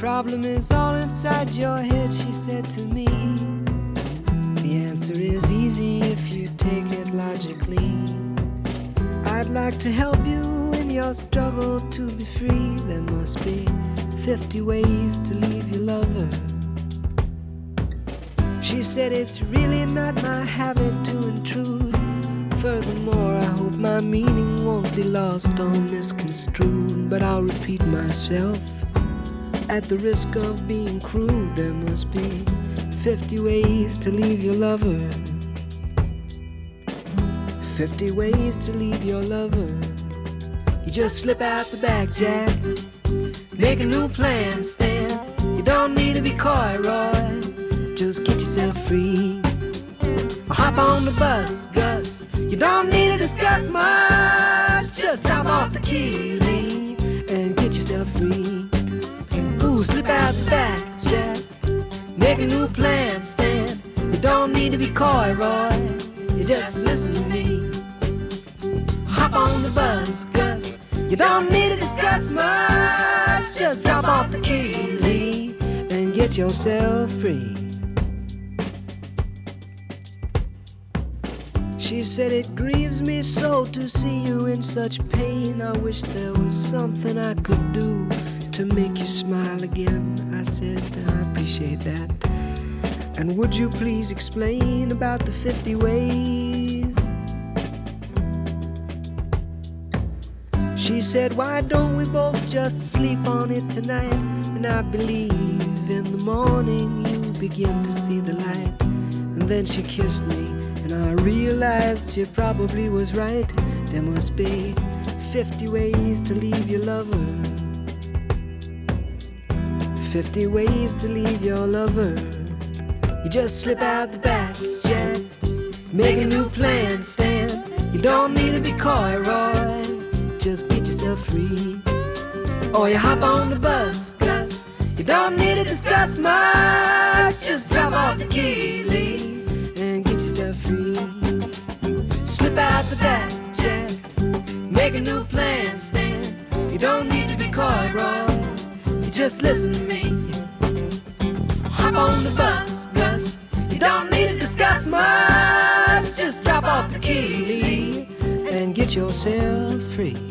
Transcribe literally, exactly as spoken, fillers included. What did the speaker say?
problem is all inside your head, she said to me. The answer is easy if you take it logically. I'd like to help you in your struggle to be free. There must be fifty ways to leave your lover. She said it's really not my habit to intrude. Furthermore, I hope my meaning won't be lost or misconstrued. But I'll repeat myself at the risk of being crude. There must be fifty ways to leave your lover. Fifty ways to leave your lover. You just slip out the back, Jack. Make a new plan, Stan. You don't need to be coy, Roy. Just get yourself free. Or hop on the bus, Gus. You don't need to discuss much. Just drop off the key, Lee, and get yourself free. Ooh, slip out the back, Jack. Make a new plan, Stan. You don't need to be coy, Roy. You just listen to me. Hop on the bus, Gus. You don't need to discuss much. Just drop off the key, Lee, and get yourself free. She said, it grieves me so to see you in such pain. I wish there was something I could do to make you smile again. I said, I appreciate that. And would you please explain about the fifty ways? She said, why don't we both just sleep on it tonight? And I believe in the morning you begin to see the light. And then she kissed me, and I realized she probably was right. There must be fifty ways to leave your lover. Fifty ways to leave your lover. You just slip out the back, Jack. Make a new plan, Stan. You don't need to be coy, Roy. Just get yourself free. Or you hop on the bus, Gus. You don't need to discuss much. Just drop off the key, Lee, and get yourself free. Slip out the back, Jack. Make a new plan, Stan. You don't need to be coy, Roy. You just listen to me. Hop on the bus, Gus. You don't need to discuss much. Just drop off the key, Lee, and get yourself free.